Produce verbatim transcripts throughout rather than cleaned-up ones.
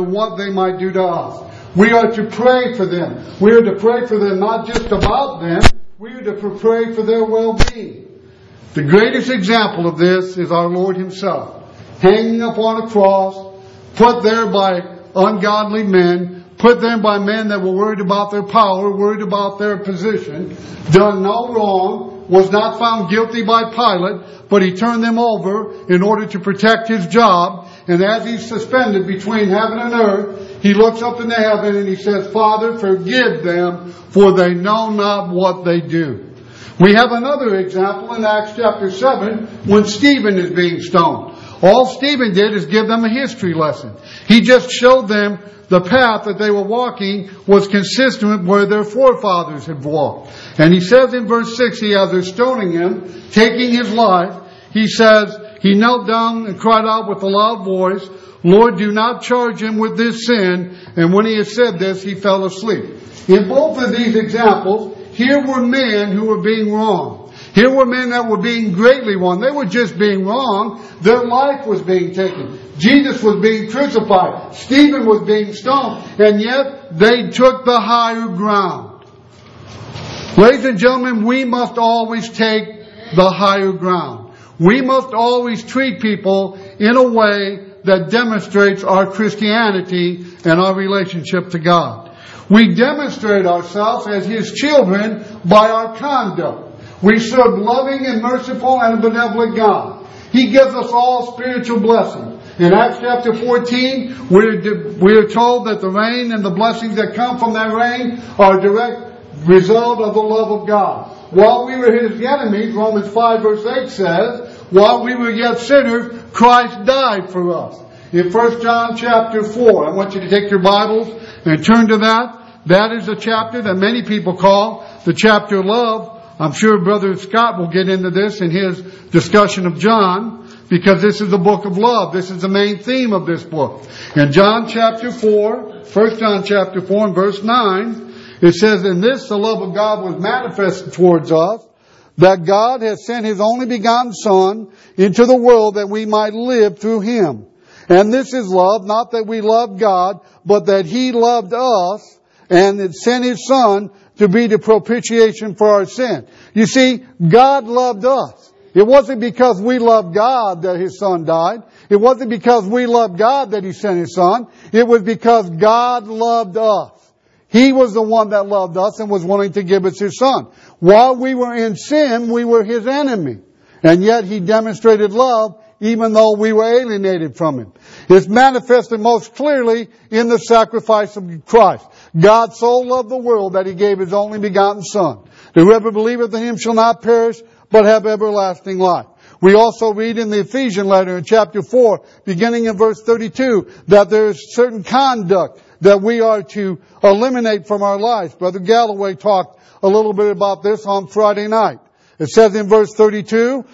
what they might do to us. We are to pray for them. We are to pray for them not just about them. We are to pray for their well-being. The greatest example of this is our Lord Himself, hanging upon a cross, put there by ungodly men, put there by men that were worried about their power, worried about their position, done no wrong, was not found guilty by Pilate, but He turned them over in order to protect His job. And as He's suspended between heaven and earth, He looks up into heaven and He says, Father, forgive them, for they know not what they do. We have another example in Acts chapter seven when Stephen is being stoned. All Stephen did is give them a history lesson. He just showed them the path that they were walking was consistent with where their forefathers had walked. And he says in verse sixty, as they're stoning him, taking his life, he says, he knelt down and cried out with a loud voice, Lord, do not charge him with this sin. And when he had said this, he fell asleep. In both of these examples, here were men who were being wronged. Here were men that were being greatly wronged. They were just being wronged. Their life was being taken. Jesus was being crucified. Stephen was being stoned. And yet, they took the higher ground. Ladies and gentlemen, we must always take the higher ground. We must always treat people in a way that demonstrates our Christianity and our relationship to God. We demonstrate ourselves as His children by our conduct. We serve loving and merciful and benevolent God. He gives us all spiritual blessings. In Acts chapter fourteen, we're, we're told that the rain and the blessings that come from that rain are a direct result of the love of God. While we were His enemies, Romans five verse eight says, while we were yet sinners, Christ died for us. In First John chapter four, I want you to take your Bibles and turn to that. That is the chapter that many people call the chapter of love. I'm sure Brother Scott will get into this in his discussion of John, because this is the book of love. This is the main theme of this book. In John chapter four, First John chapter four and verse nine, it says, in this the love of God was manifested towards us, that God has sent His only begotten Son into the world that we might live through Him. And this is love, not that we loved God, but that He loved us and had sent His Son to be the propitiation for our sin. You see, God loved us. It wasn't because we loved God that His Son died. It wasn't because we loved God that He sent His Son. It was because God loved us. He was the one that loved us and was willing to give us His Son. While we were in sin, we were His enemy. And yet He demonstrated love even though we were alienated from Him. It's manifested most clearly in the sacrifice of Christ. God so loved the world that He gave His only begotten Son. Whoever believeth in Him shall not perish, but have everlasting life. We also read in the Ephesian letter in chapter four, beginning in verse thirty-two, that there is certain conduct that we are to eliminate from our lives. Brother Galloway talked a little bit about this on Friday night. It says in verse thirty-two,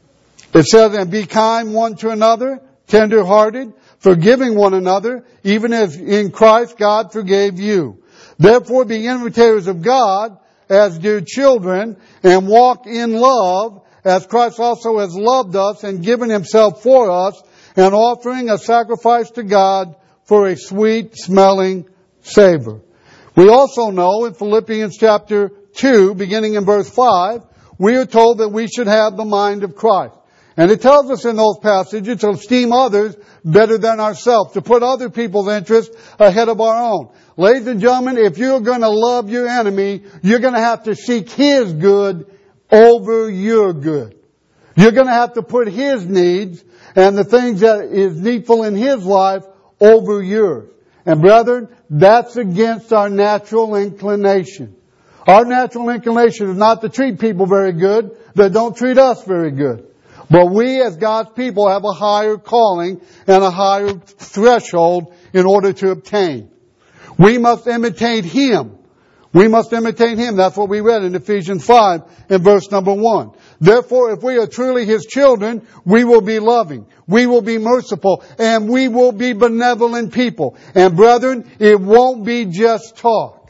it says, and be kind one to another, tender-hearted, forgiving one another, even as in Christ God forgave you. Therefore be imitators of God as dear children, and walk in love, as Christ also has loved us and given Himself for us, and offering a sacrifice to God for a sweet-smelling savor. We also know in Philippians chapter two, beginning in verse five, we are told that we should have the mind of Christ. And it tells us in those passages to esteem others better than ourselves, to put other people's interests ahead of our own. Ladies and gentlemen, if you're going to love your enemy, you're going to have to seek his good over your good. You're going to have to put his needs and the things that is needful in his life over yours. And brethren, that's against our natural inclination. Our natural inclination is not to treat people very good that don't treat us very good. But we as God's people have a higher calling and a higher threshold in order to obtain. We must imitate Him. We must imitate Him. That's what we read in Ephesians five in verse number one. Therefore, if we are truly His children, we will be loving, we will be merciful, and we will be benevolent people. And brethren, it won't be just talk.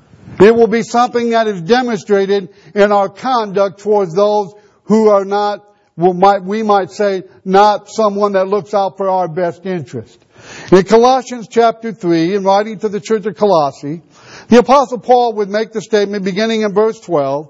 It will be something that is demonstrated in our conduct towards those who are not, well, might, we might say, not someone that looks out for our best interest. In Colossians chapter three, in writing to the church of Colossae, the Apostle Paul would make the statement beginning in verse twelve.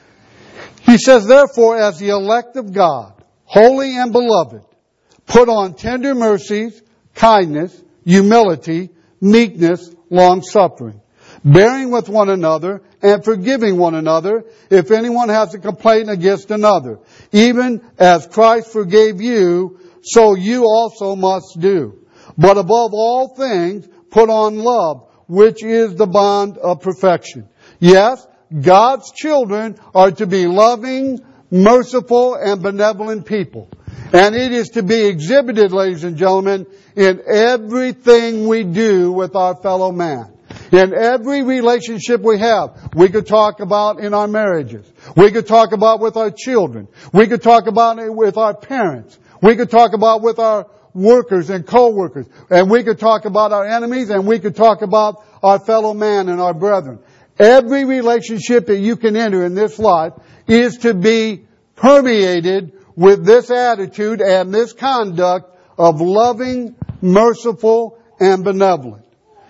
He says, therefore, as the elect of God, holy and beloved, put on tender mercies, kindness, humility, meekness, long-suffering, bearing with one another and forgiving one another if anyone has a complaint against another. Even as Christ forgave you, so you also must do. But above all things, put on love, which is the bond of perfection. Yes, God's children are to be loving, merciful, and benevolent people. And it is to be exhibited, ladies and gentlemen, in everything we do with our fellow man. In every relationship we have. We could talk about in our marriages. We could talk about with our children. We could talk about it with our parents. We could talk about with our workers and co-workers. And we could talk about our enemies, and we could talk about our fellow man and our brethren. Every relationship that you can enter in this life is to be permeated with this attitude and this conduct of loving, merciful, and benevolent.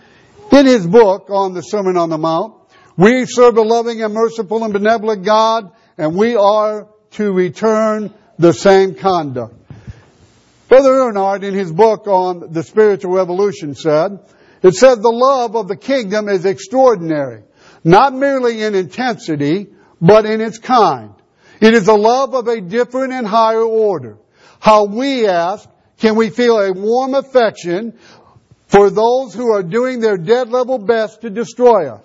In his book on the Sermon on the Mount, we serve a loving and merciful and benevolent God, and we are to return the same conduct. Brother Earnhardt, in his book on the spiritual revolution, said, it said the love of the kingdom is extraordinary, not merely in intensity, but in its kind. It is a love of a different and higher order. How we ask, can we feel a warm affection for those who are doing their dead level best to destroy us?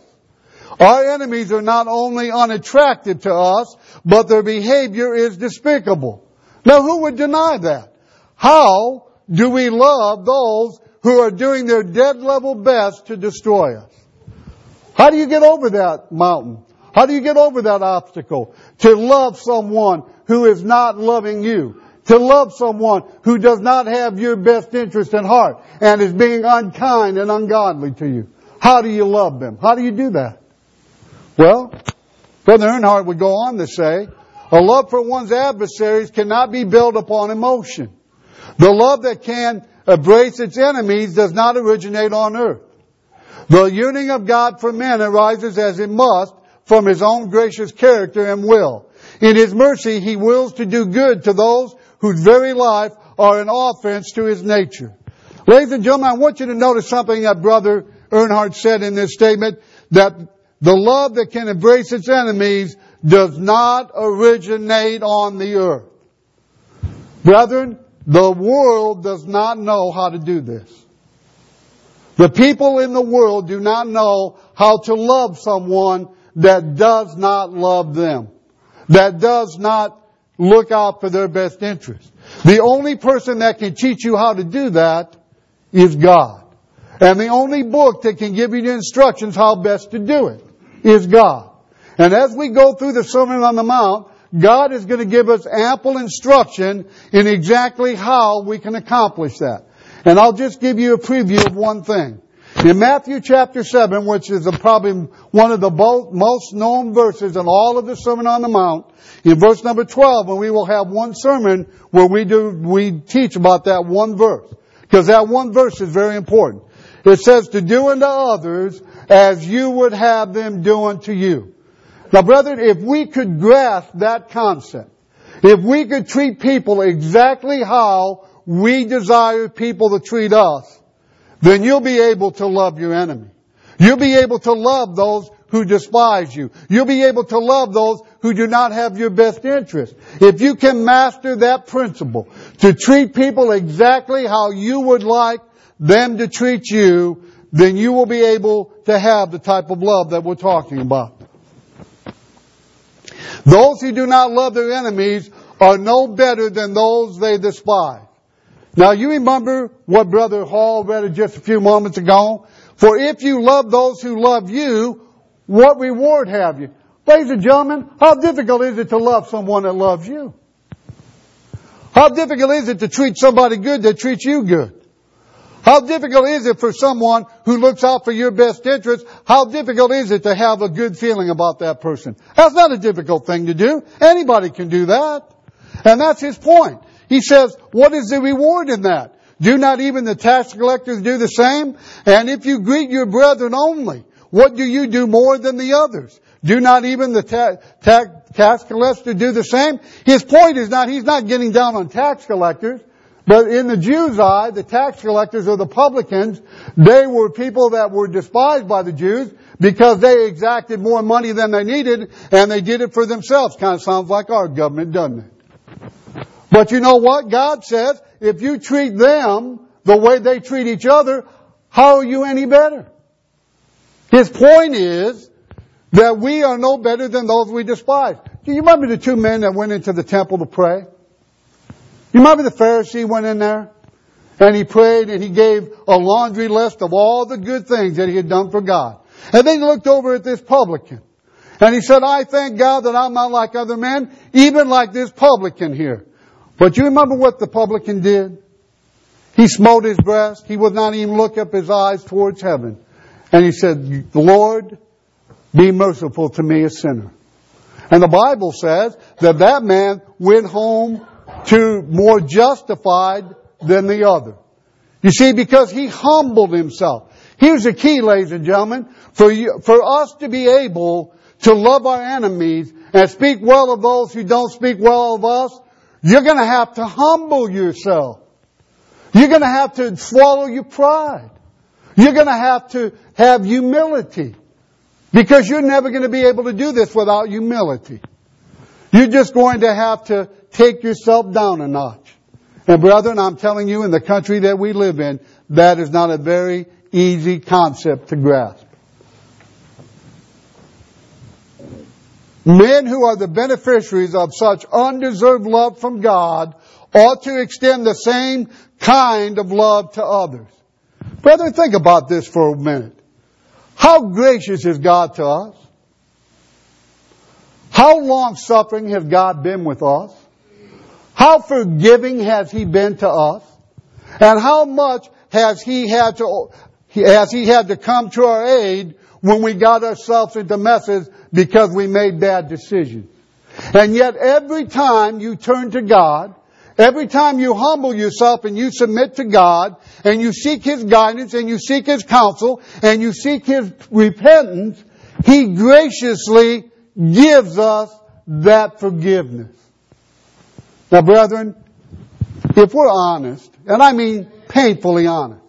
Our enemies are not only unattractive to us, but their behavior is despicable. Now, who would deny that? How do we love those who are doing their dead level best to destroy us? How do you get over that mountain? How do you get over that obstacle? To love someone who is not loving you. To love someone who does not have your best interest in heart and is being unkind and ungodly to you. How do you love them? How do you do that? Well, Brother Earnhardt would go on to say, a love for one's adversaries cannot be built upon emotion. The love that can embrace its enemies does not originate on earth. The yearning of God for men arises as it must from His own gracious character and will. In His mercy, He wills to do good to those whose very life are an offense to His nature. Ladies and gentlemen, I want you to notice something that Brother Earnhardt said in this statement, that the love that can embrace its enemies does not originate on the earth. Brethren, the world does not know how to do this. The people in the world do not know how to love someone that does not love them, that does not look out for their best interest. The only person that can teach you how to do that is God. And the only book that can give you the instructions how best to do it is God. And as we go through the Sermon on the Mount, God is going to give us ample instruction in exactly how we can accomplish that. And I'll just give you a preview of one thing. In Matthew chapter seven, which is probably one of the most known verses in all of the Sermon on the Mount, in verse number twelve, and we will have one sermon where we do we teach about that one verse. Because that one verse is very important. It says, to do unto others as you would have them do unto you. Now, brethren, if we could grasp that concept, if we could treat people exactly how we desire people to treat us, then you'll be able to love your enemy. You'll be able to love those who despise you. You'll be able to love those who do not have your best interest. If you can master that principle, to treat people exactly how you would like them to treat you, then you will be able to have the type of love that we're talking about. Those who do not love their enemies are no better than those they despise. Now, you remember what Brother Hall read just a few moments ago? For if you love those who love you, what reward have you? Ladies and gentlemen, how difficult is it to love someone that loves you? How difficult is it to treat somebody good that treats you good? How difficult is it for someone who looks out for your best interest? How difficult is it to have a good feeling about that person? That's not a difficult thing to do. Anybody can do that. And that's his point. He says, what is the reward in that? Do not even the tax collectors do the same? And if you greet your brethren only, what do you do more than the others? Do not even the ta- ta- tax collectors do the same? His point is not, he's not getting down on tax collectors. But in the Jews' eye, the tax collectors or the publicans, they were people that were despised by the Jews because they exacted more money than they needed, and they did it for themselves. Kind of sounds like our government, doesn't it? But you know what? God says, if you treat them the way they treat each other, how are you any better? His point is that we are no better than those we despise. Do you remember the two men that went into the temple to pray? You remember the Pharisee went in there and he prayed and he gave a laundry list of all the good things that he had done for God. And then he looked over at this publican and he said, I thank God that I'm not like other men, even like this publican here. But you remember what the publican did? He smote his breast. He would not even look up his eyes towards heaven. And he said, Lord, be merciful to me, a sinner. And the Bible says that that man went home to more justified than the other. You see, because he humbled himself. Here's the key, ladies and gentlemen. For you, for us to be able to love our enemies and speak well of those who don't speak well of us, you're going to have to humble yourself. You're going to have to swallow your pride. You're going to have to have humility. Because you're never going to be able to do this without humility. You're just going to have to take yourself down a notch. And brethren, I'm telling you, in the country that we live in, that is not a very easy concept to grasp. Men who are the beneficiaries of such undeserved love from God ought to extend the same kind of love to others. Brethren, think about this for a minute. How gracious is God to us? How long-suffering has God been with us? How forgiving has He been to us? And how much has He had to, has He had to come to our aid when we got ourselves into messes because we made bad decisions? And yet every time you turn to God, every time you humble yourself and you submit to God, and you seek His guidance, and you seek His counsel, and you seek His repentance, He graciously gives us that forgiveness. Now, brethren, if we're honest, and I mean painfully honest,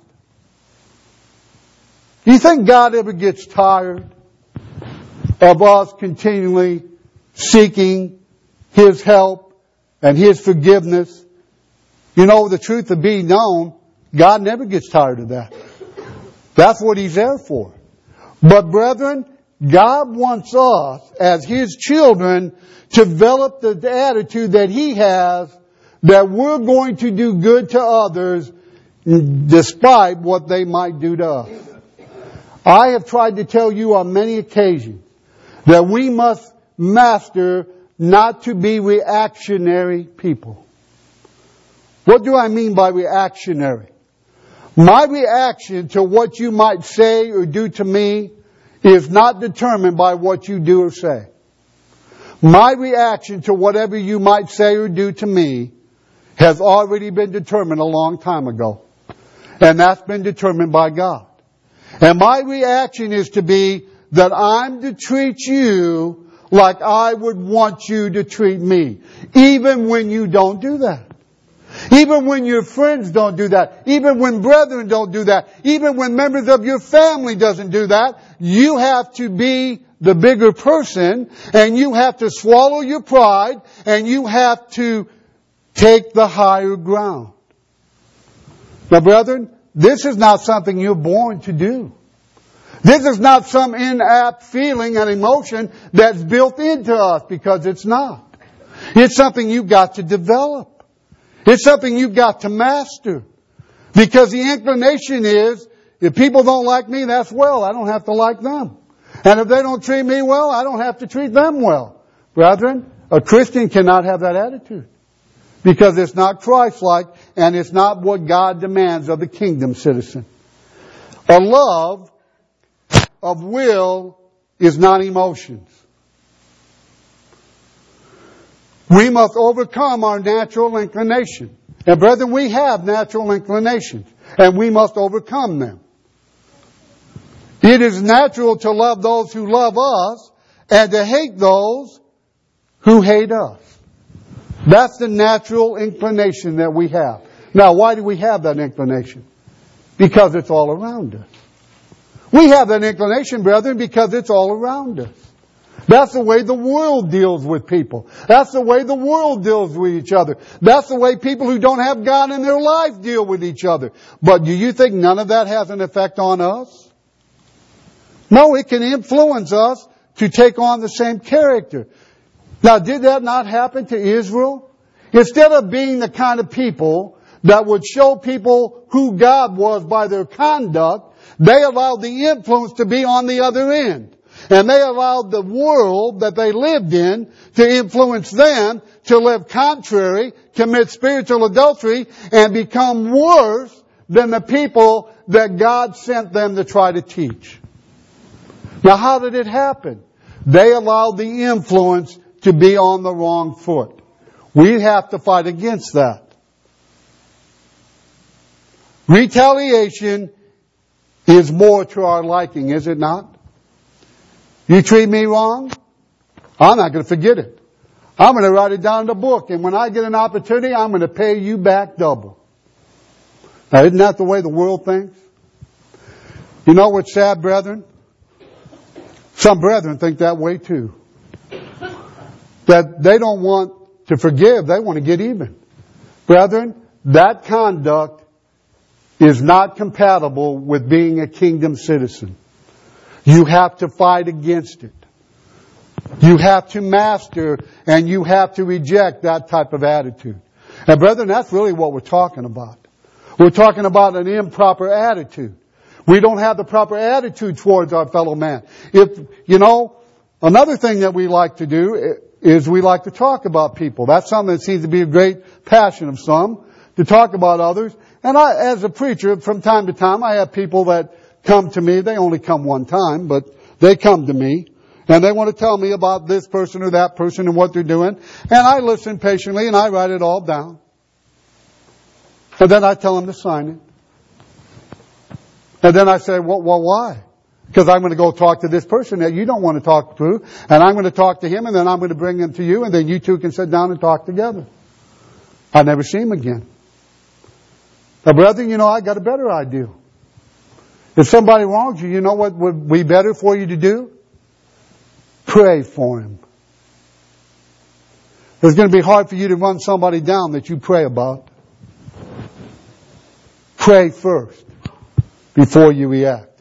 do you think God ever gets tired of us continually seeking His help and His forgiveness? You know, the truth to be known, God never gets tired of that. That's what He's there for. But brethren, God wants us, as His children, to develop the attitude that He has, that we're going to do good to others despite what they might do to us. I have tried to tell you on many occasions that we must master not to be reactionary people. What do I mean by reactionary? My reaction to what you might say or do to me is not determined by what you do or say. My reaction to whatever you might say or do to me has already been determined a long time ago. And that's been determined by God. And my reaction is to be that I'm to treat you like I would want you to treat me. Even when you don't do that. Even when your friends don't do that. Even when brethren don't do that. Even when members of your family doesn't do that. You have to be the bigger person. And you have to swallow your pride. And you have to take the higher ground. Now, brethren, this is not something you're born to do. This is not some inapt feeling and emotion that's built into us, because it's not. It's something you've got to develop. It's something you've got to master. Because the inclination is, if people don't like me, that's well. I don't have to like them. And if they don't treat me well, I don't have to treat them well. Brethren, a Christian cannot have that attitude. Because it's not Christ-like, and it's not what God demands of the kingdom citizen. A love of will is not emotions. We must overcome our natural inclination. And brethren, we have natural inclinations, and we must overcome them. It is natural to love those who love us and to hate those who hate us. That's the natural inclination that we have. Now, why do we have that inclination? Because it's all around us. We have that inclination, brethren, because it's all around us. That's the way the world deals with people. That's the way the world deals with each other. That's the way people who don't have God in their life deal with each other. But do you think none of that has an effect on us? No, it can influence us to take on the same character. Now, did that not happen to Israel? Instead of being the kind of people that would show people who God was by their conduct, they allowed the influence to be on the other end. And they allowed the world that they lived in to influence them to live contrary, commit spiritual adultery, and become worse than the people that God sent them to try to teach. Now, how did it happen? They allowed the influence to be on the wrong foot. We have to fight against that. Retaliation is more to our liking, is it not? You treat me wrong, I'm not going to forget it. I'm going to write it down in the book, and when I get an opportunity, I'm going to pay you back double. Now, isn't that the way the world thinks? You know what's sad, brethren? Some brethren think that way too. That they don't want to forgive, they want to get even. Brethren, that conduct is not compatible with being a kingdom citizen. You have to fight against it. You have to master and you have to reject that type of attitude. Now, brethren, that's really what we're talking about. We're talking about an improper attitude. We don't have the proper attitude towards our fellow man. If, you know, another thing that we like to do is we like to talk about people. That's something that seems to be a great passion of some, to talk about others. And I, as a preacher, from time to time, I have people that come to me. They only come one time, but they come to me. And they want to tell me about this person or that person and what they're doing. And I listen patiently and I write it all down. And then I tell them to sign it. And then I say, well, well why? Because I'm going to go talk to this person that you don't want to talk to. And I'm going to talk to him and then I'm going to bring him to you. And then you two can sit down and talk together. I never see him again. Now, brethren, you know, I got a better idea. If somebody wrongs you, you know what would be better for you to do? Pray for him. It's going to be hard for you to run somebody down that you pray about. Pray first before you react.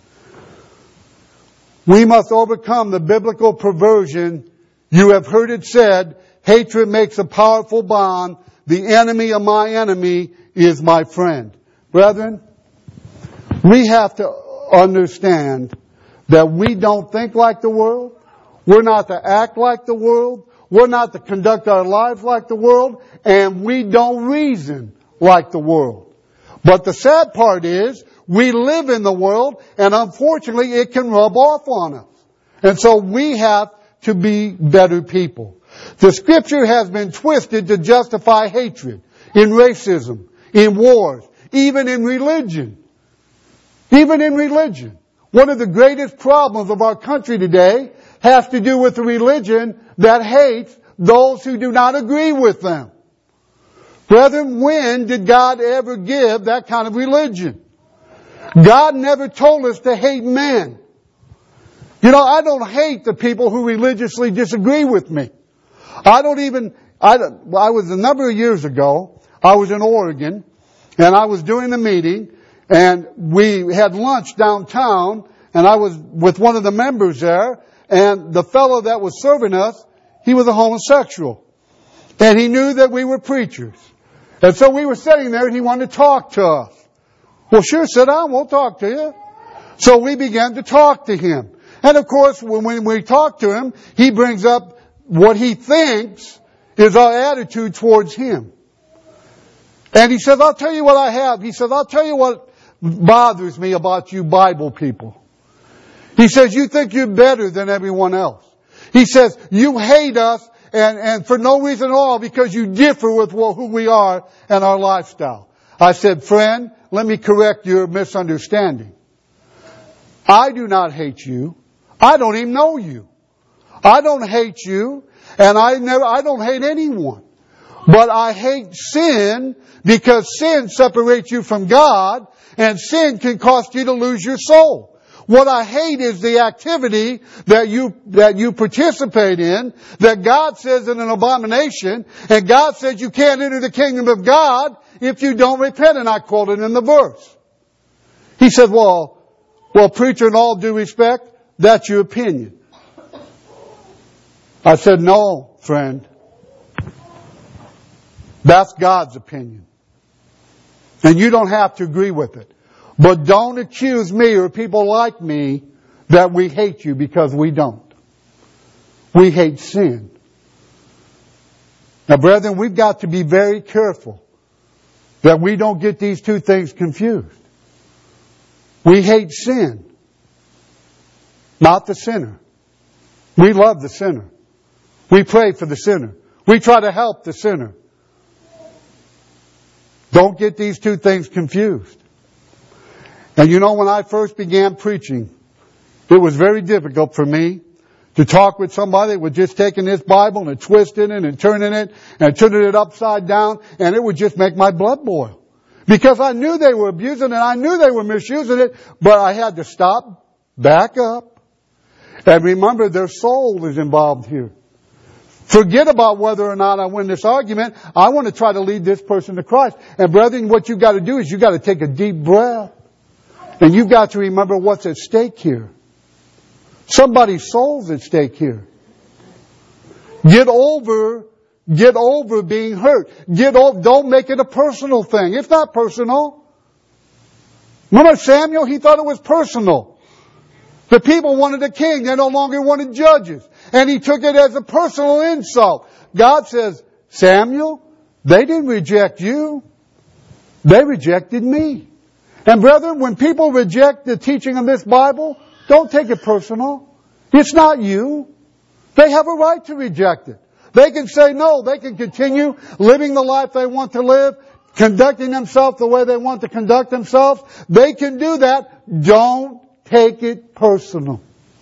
We must overcome the biblical perversion. You have heard it said, hatred makes a powerful bond. The enemy of my enemy is my friend. Brethren, we have to understand that we don't think like the world. We're not to act like the world. We're not to conduct our lives like the world. And we don't reason like the world. But the sad part is, we live in the world, and unfortunately it can rub off on us. And so we have to be better people. The Scripture has been twisted to justify hatred in racism, in wars, even in religion. Even in religion. One of the greatest problems of our country today has to do with the religion that hates those who do not agree with them. Brethren, when did God ever give that kind of religion? God never told us to hate men. You know, I don't hate the people who religiously disagree with me. I don't even, I, I was a number of years ago, I was in Oregon, and I was doing the meeting, and we had lunch downtown, and I was with one of the members there, and the fellow that was serving us, he was a homosexual. And he knew that we were preachers. And so we were sitting there, and he wanted to talk to us. Well, sure, sit down, we'll talk to you. So we began to talk to him. And of course, when we talk to him, he brings up what he thinks is our attitude towards him. And he says, I'll tell you what I have. He says, I'll tell you what bothers me about you Bible people. He says, you think you're better than everyone else. He says, you hate us and, and for no reason at all because you differ with who we are and our lifestyle. I said, friend, let me correct your misunderstanding. I do not hate you. I don't even know you. I don't hate you, and I never, I don't hate anyone. But I hate sin because sin separates you from God, and sin can cost you to lose your soul. What I hate is the activity that you, that you participate in, that God says is an abomination, and God says you can't enter the kingdom of God if you don't repent, and I quoted in the verse. He said, well, well, preacher, in all due respect, that's your opinion. I said, no, friend. That's God's opinion. And you don't have to agree with it. But don't accuse me or people like me that we hate you, because we don't. We hate sin. Now, brethren, we've got to be very careful that we don't get these two things confused. We hate sin, not the sinner. We love the sinner. We pray for the sinner. We try to help the sinner. Don't get these two things confused. And you know, when I first began preaching, it was very difficult for me to talk with somebody that was just taking this Bible and twisting it and turning it and turning it upside down, and it would just make my blood boil. Because I knew they were abusing it, I knew they were misusing it, but I had to stop, back up, and remember their soul is involved here. Forget about whether or not I win this argument. I want to try to lead this person to Christ. And brethren, what you've got to do is you've got to take a deep breath. And you've got to remember what's at stake here. Somebody's soul's at stake here. Get over, get over being hurt. Get over, don't make it a personal thing. It's not personal. Remember Samuel? He thought it was personal. The people wanted a king. They no longer wanted judges. And he took it as a personal insult. God says, Samuel, they didn't reject you. They rejected me. And brethren, when people reject the teaching of this Bible, don't take it personal. It's not you. They have a right to reject it. They can say no. They can continue living the life they want to live, conducting themselves the way they want to conduct themselves. They can do that. Don't take it personal.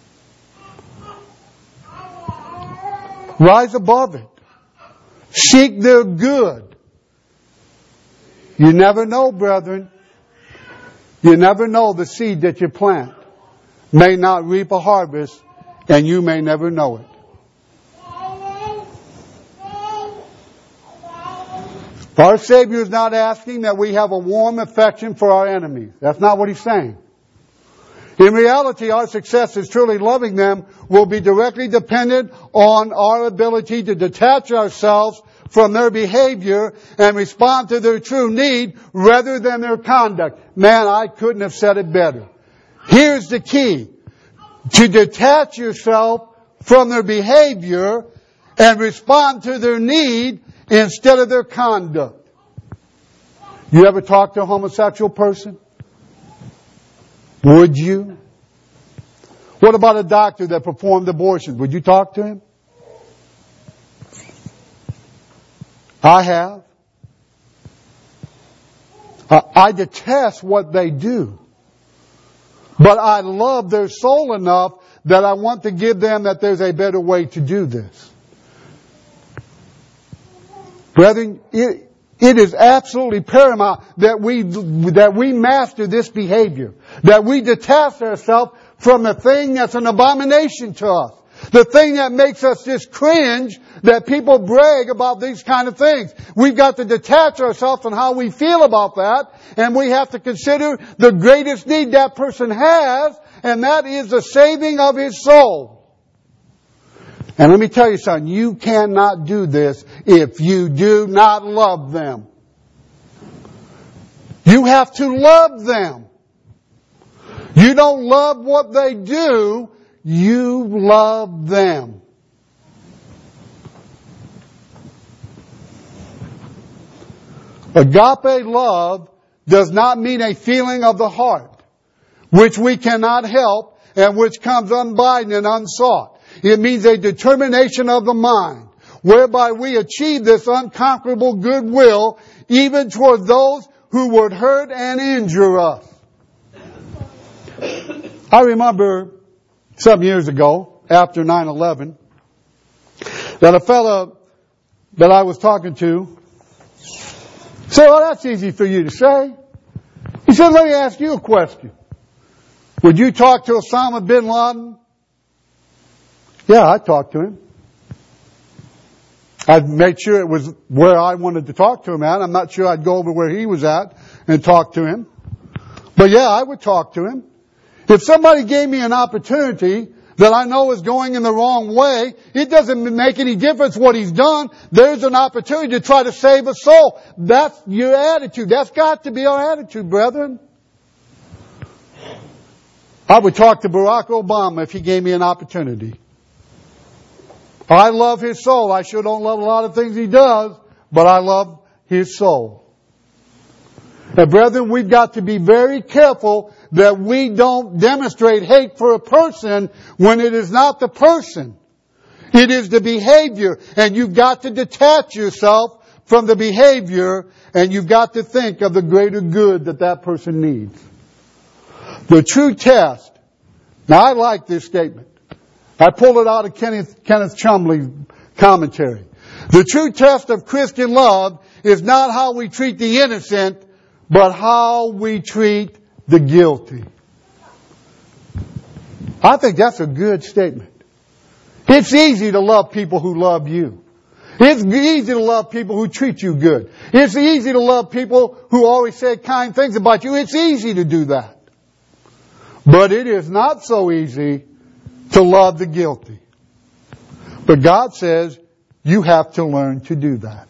Rise above it. Seek their good. You never know, brethren. You never know the seed that you plant may not reap a harvest, and you may never know it. Our Savior is not asking that we have a warm affection for our enemies. That's not what He's saying. In reality, our success in truly loving them will be directly dependent on our ability to detach ourselves from their behavior and respond to their true need rather than their conduct. Man, I couldn't have said it better. Here's the key. To detach yourself from their behavior and respond to their need instead of their conduct. You ever talk to a homosexual person? Would you? What about a doctor that performed abortions? Would you talk to him? I have. I detest what they do. But I love their soul enough that I want to give them that there's a better way to do this. Brethren, it, it is absolutely paramount that we, that we master this behavior. That we detach ourselves from the thing that's an abomination to us. The thing that makes us just cringe, that people brag about these kind of things. We've got to detach ourselves from how we feel about that, and we have to consider the greatest need that person has, and that is the saving of his soul. And let me tell you something, you cannot do this if you do not love them. You have to love them. You don't love what they do, you love them. Agape love does not mean a feeling of the heart, which we cannot help and which comes unbidden and unsought. It means a determination of the mind, whereby we achieve this unconquerable goodwill even toward those who would hurt and injure us. I remember some years ago, after nine eleven, that a fellow that I was talking to said, "Well, that's easy for you to say." He said, "Let me ask you a question. Would you talk to Osama bin Laden?" Yeah, I'd talk to him. I'd make sure it was where I wanted to talk to him at. I'm not sure I'd go over where he was at and talk to him. But yeah, I would talk to him. If somebody gave me an opportunity that I know is going in the wrong way, it doesn't make any difference what he's done. There's an opportunity to try to save a soul. That's your attitude. That's got to be our attitude, brethren. I would talk to Barack Obama if he gave me an opportunity. I love his soul. I sure don't love a lot of things he does, but I love his soul. Now, brethren, we've got to be very careful that we don't demonstrate hate for a person when it is not the person. It is the behavior. And you've got to detach yourself from the behavior, and you've got to think of the greater good that that person needs. The true test. Now, I like this statement. I pulled it out of Kenneth, Kenneth Chumley's commentary. The true test of Christian love is not how we treat the innocent, but how we treat the guilty. I think that's a good statement. It's easy to love people who love you. It's easy to love people who treat you good. It's easy to love people who always say kind things about you. It's easy to do that. But it is not so easy to love the guilty. But God says you have to learn to do that.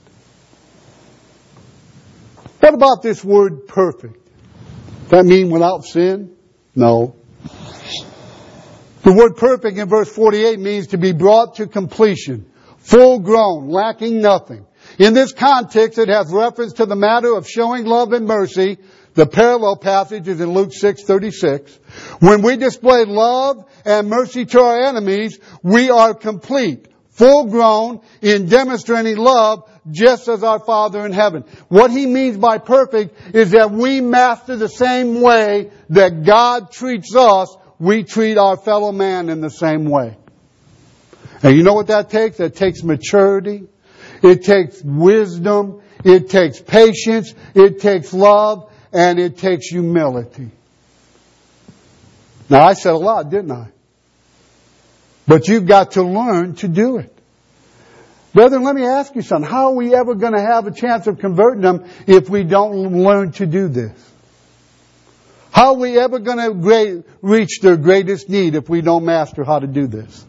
What about this word perfect? Does that mean without sin? No. The word perfect in verse forty-eight means to be brought to completion, full grown, lacking nothing. In this context, it has reference to the matter of showing love and mercy. The parallel passage is in Luke six thirty-six. When we display love and mercy to our enemies, we are complete, full grown in demonstrating love, just as our Father in heaven. What he means by perfect is that we master the same way that God treats us, we treat our fellow man in the same way. And you know what that takes? That takes maturity. It takes wisdom. It takes patience. It takes love. And it takes humility. Now, I said a lot, didn't I? But you've got to learn to do it. Brethren, let me ask you something. How are we ever going to have a chance of converting them if we don't learn to do this? How are we ever going to reach their greatest need if we don't master how to do this?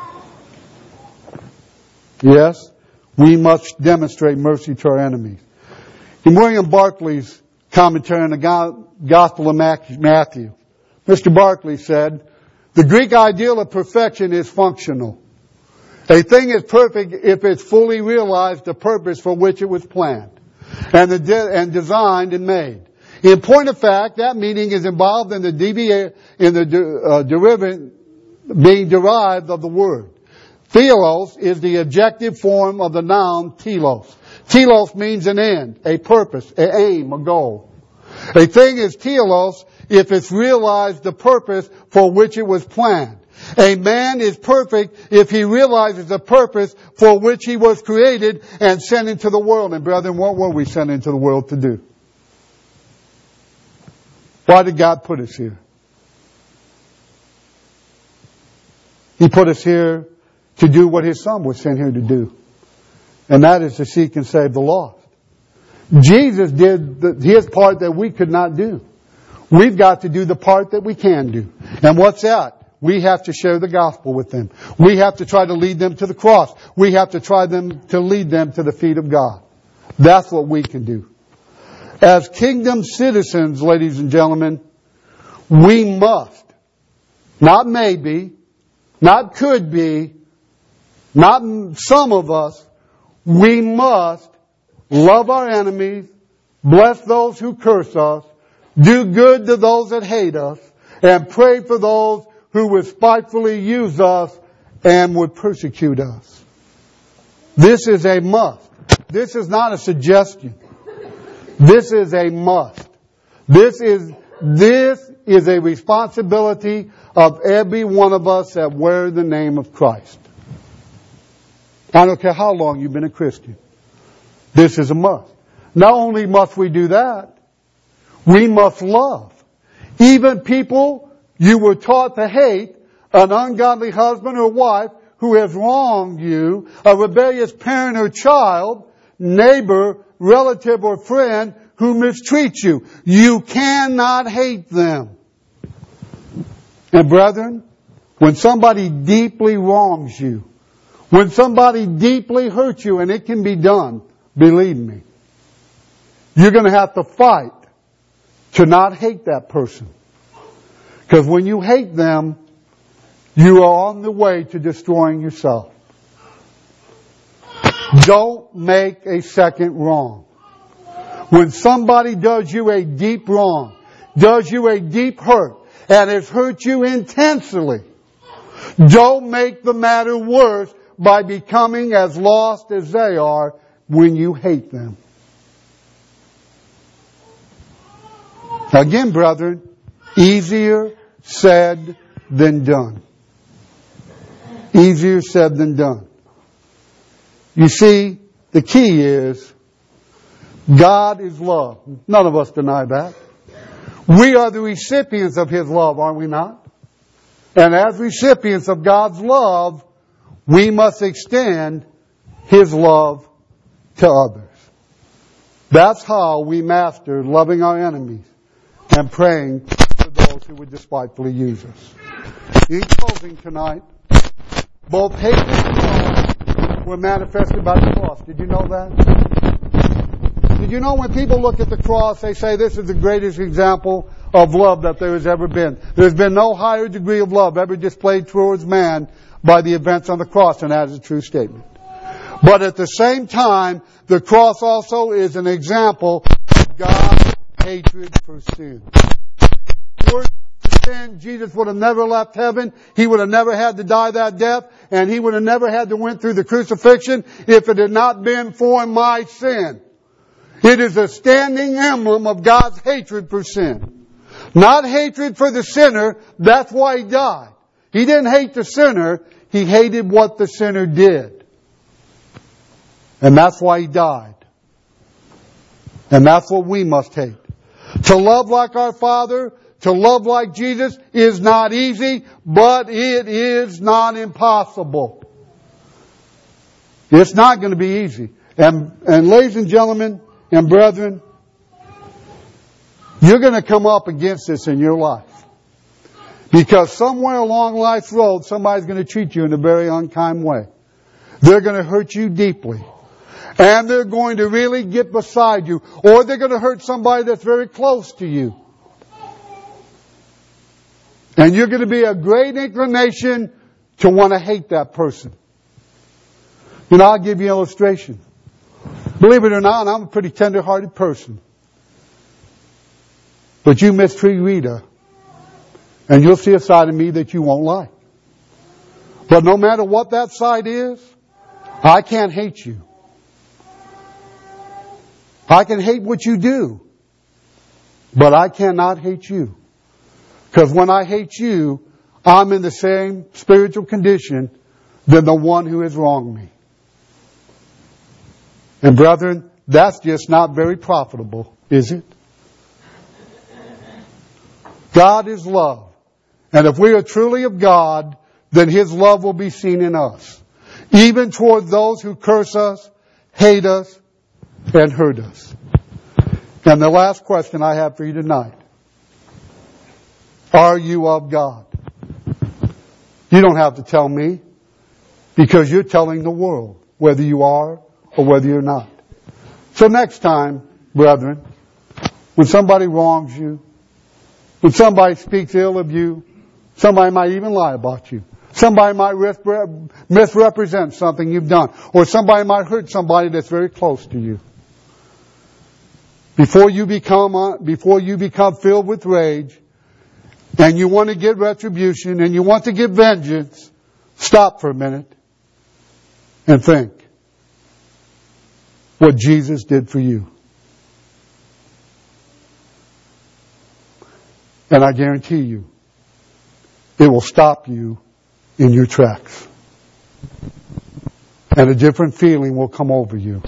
Yes, we must demonstrate mercy to our enemies. In William Barclay's commentary on the Gospel of Matthew, Mister Barclay said, the Greek ideal of perfection is functional. A thing is perfect if it's fully realized the purpose for which it was planned and, the de- and designed and made. In point of fact, that meaning is involved in the, devi- in the de- uh, derivative being derived of the word. Thelos is the objective form of the noun telos. Telos means an end, a purpose, an aim, a goal. A thing is telos if it's realized the purpose for which it was planned. A man is perfect if he realizes the purpose for which he was created and sent into the world. And brethren, what were we sent into the world to do? Why did God put us here? He put us here to do what His Son was sent here to do. And that is to seek and save the lost. Jesus did the, His part that we could not do. We've got to do the part that we can do. And what's that? We have to share the gospel with them. We have to try to lead them to the cross. We have to try them to lead them to the feet of God. That's what we can do. As kingdom citizens, ladies and gentlemen, we must, not maybe, not could be, not some of us, we must love our enemies, bless those who curse us, do good to those that hate us, and pray for those who would spitefully use us and would persecute us. This is a must. This is not a suggestion. This is a must. This is, this is a responsibility of every one of us that wear the name of Christ. I don't care how long you've been a Christian. This is a must. Not only must we do that, we must love. Even people you were taught to hate, an ungodly husband or wife who has wronged you, a rebellious parent or child, neighbor, relative or friend who mistreats you. You cannot hate them. And brethren, when somebody deeply wrongs you, when somebody deeply hurts you, and it can be done, believe me, you're going to have to fight to not hate that person. Because when you hate them, you are on the way to destroying yourself. Don't make a second wrong. When somebody does you a deep wrong, does you a deep hurt, and has hurt you intensely, don't make the matter worse by becoming as lost as they are when you hate them. Again, brethren, easier said than done. Easier said than done. You see, the key is God is love. None of us deny that. We are the recipients of His love, are we not? And as recipients of God's love, we must extend His love to others. That's how we master loving our enemies and praying for those who would despitefully use us. In closing tonight, both hate and love were manifested by the cross. Did you know that? Did you know when people look at the cross, they say this is the greatest example of love that there has ever been. There's been no higher degree of love ever displayed towards man by the events on the cross, and that is a true statement. But at the same time, the cross also is an example of God's hatred for sin. Were it not for sin, Jesus would have never left heaven. He would have never had to die that death, and He would have never had to went through the crucifixion if it had not been for my sin. It is a standing emblem of God's hatred for sin. Not hatred for the sinner, that's why He died. He didn't hate the sinner, He hated what the sinner did. And that's why He died. And that's what we must hate. To love like our Father, to love like Jesus is not easy, but it is not impossible. It's not going to be easy. And, and ladies and gentlemen and brethren, you're going to come up against this in your life. Because somewhere along life's road, somebody's going to treat you in a very unkind way. They're going to hurt you deeply. And they're going to really get beside you. Or they're going to hurt somebody that's very close to you. And you're going to be a great inclination to want to hate that person. You know, I'll give you an illustration. Believe it or not, I'm a pretty tender-hearted person. But you mistreat Rita, and you'll see a side of me that you won't like. But no matter what that side is, I can't hate you. I can hate what you do, but I cannot hate you. Because when I hate you, I'm in the same spiritual condition than the one who has wronged me. And brethren, that's just not very profitable, is it? God is love. And if we are truly of God, then His love will be seen in us. Even toward those who curse us, hate us, and hurt us. And the last question I have for you tonight. Are you of God? You don't have to tell me, because you're telling the world whether you are or whether you're not. So next time, brethren, when somebody wrongs you, when somebody speaks ill of you, somebody might even lie about you. Somebody might misrepresent something you've done. Or somebody might hurt somebody that's very close to you. Before you become, uh, before you become filled with rage, and you want to get retribution, and you want to get vengeance, stop for a minute and think. what Jesus did for you. And I guarantee you, it will stop you in your tracks. And a different feeling will come over you.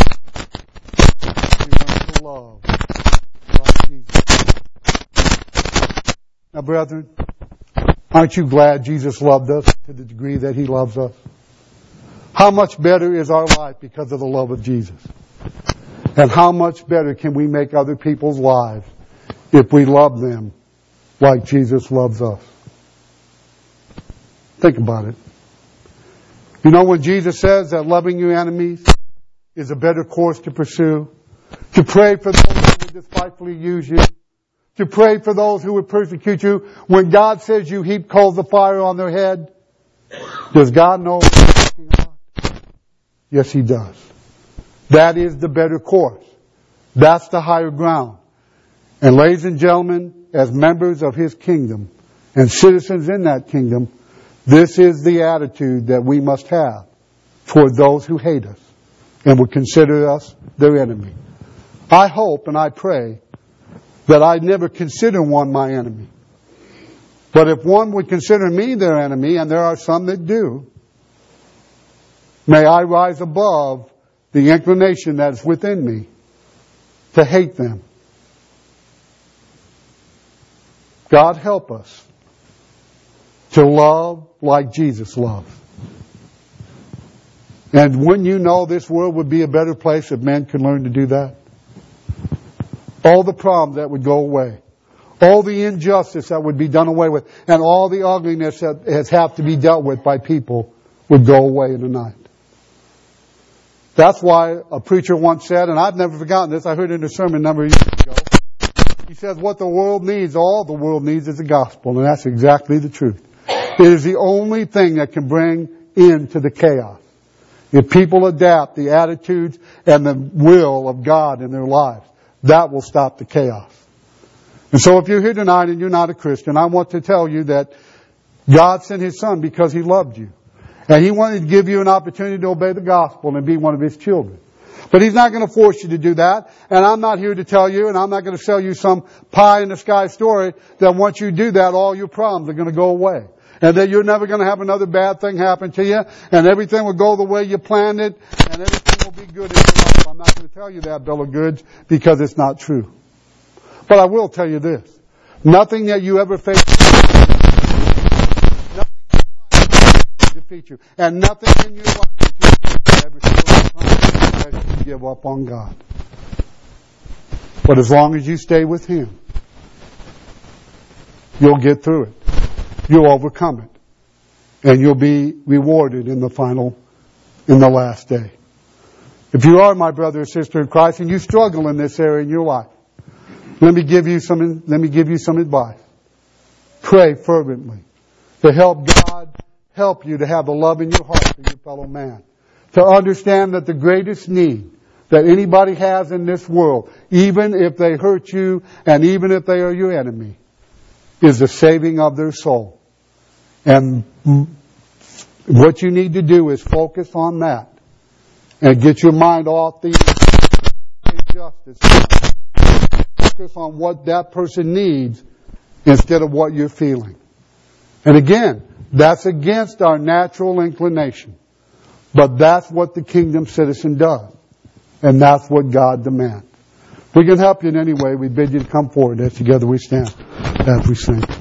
You learn to love like Jesus. Now, brethren, aren't you glad Jesus loved us to the degree that He loves us? How much better is our life because of the love of Jesus? And how much better can we make other people's lives if we love them like Jesus loves us? Think about it. You know, when Jesus says that loving your enemies is a better course to pursue, to pray for those who would despitefully use you, to pray for those who would persecute you, when God says you heap coals of fire on their head, does God know what He's talking about? Yes, He does. That is the better course. That's the higher ground. And ladies and gentlemen, as members of His kingdom and citizens in that kingdom, this is the attitude that we must have toward those who hate us and would consider us their enemy. I hope and I pray that I never consider one my enemy. But if one would consider me their enemy, and there are some that do, may I rise above the inclination that is within me to hate them. God help us to love like Jesus loved. And wouldn't you know this world would be a better place if men could learn to do that? All the problems that would go away. All the injustice that would be done away with. And all the ugliness that has have to be dealt with by people would go away in a night. That's why a preacher once said, and I've never forgotten this, I heard it in a sermon a number of years ago. He says, what the world needs, all the world needs is the gospel. And that's exactly the truth. It is the only thing that can bring end to the chaos. If people adapt the attitudes and the will of God in their lives, that will stop the chaos. And so if you're here tonight and you're not a Christian, I want to tell you that God sent His Son because He loved you. And He wanted to give you an opportunity to obey the gospel and be one of His children. But He's not going to force you to do that. And I'm not here to tell you, and I'm not going to sell you some pie-in-the-sky story that once you do that, all your problems are going to go away. And that you're never going to have another bad thing happen to you, and everything will go the way you planned it, and everything will be good in your life. I'm not going to tell you that, bill of goods, because it's not true. But I will tell you this. Nothing that you ever face nothing in your life will defeat you. And nothing in your life that you ever time you give up on God. But as long as you stay with Him, you'll get through it. You'll overcome it. And you'll be rewarded in the final, in the last day. If you are my brother or sister in Christ and you struggle in this area in your life, let me give you some, let me give you some advice. Pray fervently to help God help you to have the love in your heart for your fellow man. To understand that the greatest need that anybody has in this world, even if they hurt you and even if they are your enemy, is the saving of their soul. And what you need to do is focus on that and get your mind off the injustice. Focus on what that person needs instead of what you're feeling. And again, that's against our natural inclination. But that's what the kingdom citizen does. And that's what God demands. If we can help you in any way, we bid you to come forward as together we stand as we sing.